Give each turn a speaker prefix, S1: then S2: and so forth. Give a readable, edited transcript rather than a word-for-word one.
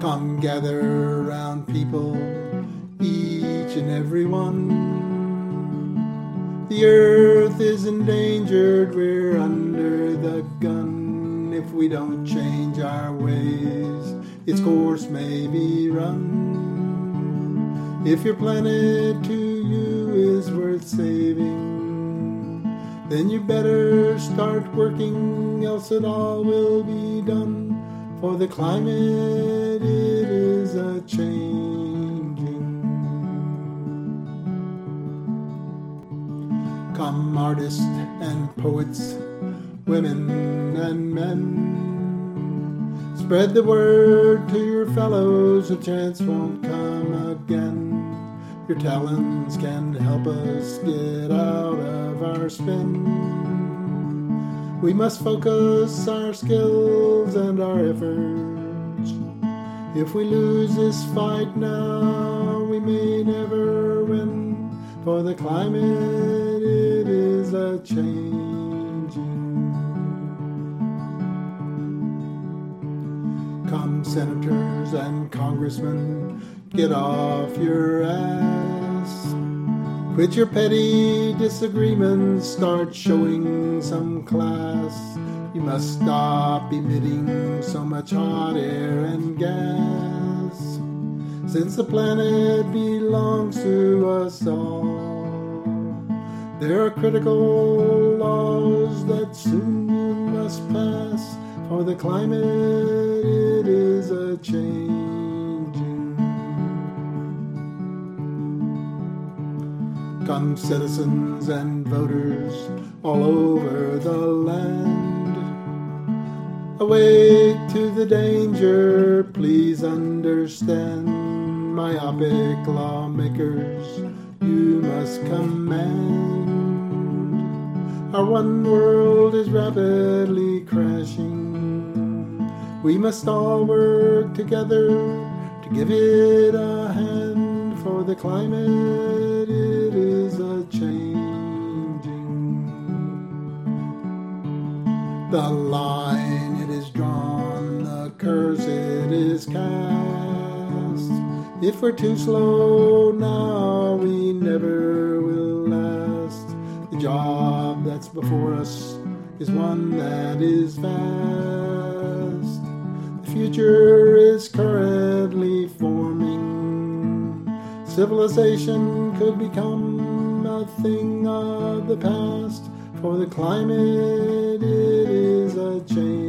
S1: Come gather round, people, each and every one. The earth is endangered, we're under the gun. If we don't change our ways, its course may be run. If your planet to you is worth saving, then you better start working, else it all will be done. For the climate, it is a-changing. Come artists and poets, women and men, spread the word to your fellows, a chance won't come again. Your talents can help us get out of our spin. We must focus our skills and our efforts. If we lose this fight now, we may never win. For the climate, it is a-changing. Come senators and congressmen, get off your ass. Quit your petty disagreements, start showing some class. You must stop emitting so much hot air and gas, since the planet belongs to us all. There are critical laws that soon you must pass. For the climate, it is a-changing. Come citizens and voters all over the land, awake to the danger, please understand. Myopic lawmakers, you must command. Our one world is rapidly crashing. We must all work together to give it a hand. For the climate, it is a-changing. The line it is drawn, the curse it is cast. If we're too slow now, we never will last. The job that's before us is one that is vast. The future is currently forming. Civilization could become a thing of the past. For the climate, it is a-changing.